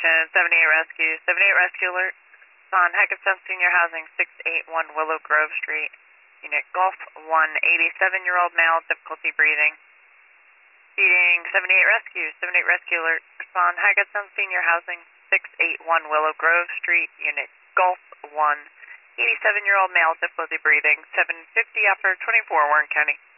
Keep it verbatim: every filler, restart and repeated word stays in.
Station, seventy-eight Rescue. seventy-eight Rescue alert on Hackensack Senior Housing, six eighty-one Willow Grove Street. Unit Gulf one, eighty-seven-year-old male, difficulty breathing. Feeding seventy-eight Rescue. seventy-eight Rescue alert on Hackensack Senior Housing, six eighty-one Willow Grove Street. Unit Gulf one, eighty-seven-year-old male, difficulty breathing. seven fifty after twenty-four, Warren County.